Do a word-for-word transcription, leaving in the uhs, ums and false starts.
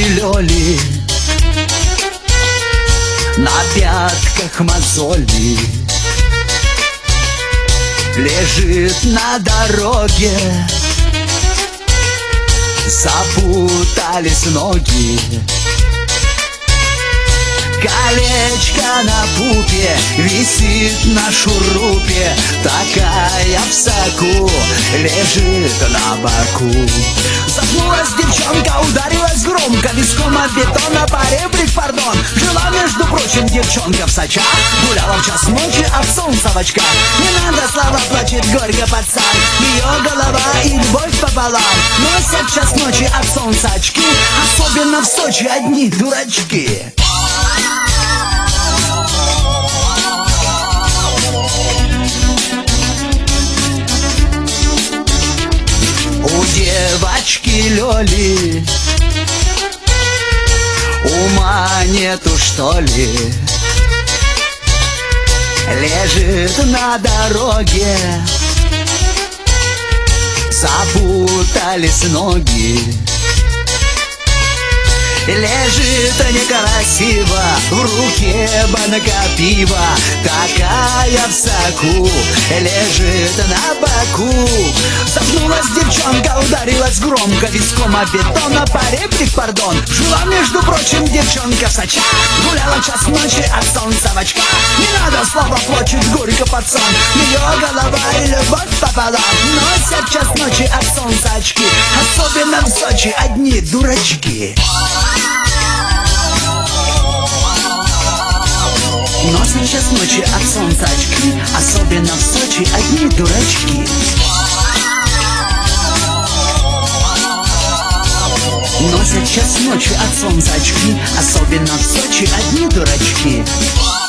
лёли, на пятках мозоли. Лежит на дороге, запутались ноги. Колечко на пупе висит на шурупе, такая в соку лежит на боку. Запнулась девчонка, ударилась громко, виском от бетона по ребрик, пардон. Жила, между прочим, девчонка в Сочах, гуляла в час ночи, а в солнце в очках. Не надо слова, плачет горько пацан, ее голова и любовь пополам. Носят в час ночи от солнца очки, особенно в Сочи одни дурачки. У девочки Лёли ума нету, что ли? Лежит на дороге, запутались ноги. Лежит некрасиво, в руке банка пива, такая в соку лежит на боку. Запнулась девчонка, ударилась громко, виском о бетона по ребрик, пардон. Жила, между прочим, девчонка в Сочах, гуляла в час ночи от солнца в очках. Не надо слова, плачет горько пацан, ее голова и любовь пополам. Носят в час ночи от солнца очки, особенно в Сочи одни дурачки. Носят в час ночи от солнца очки, особенно в Сочи одни дурачки. Носят в час ночи от солнца очки, особенно в Сочи одни дурачки.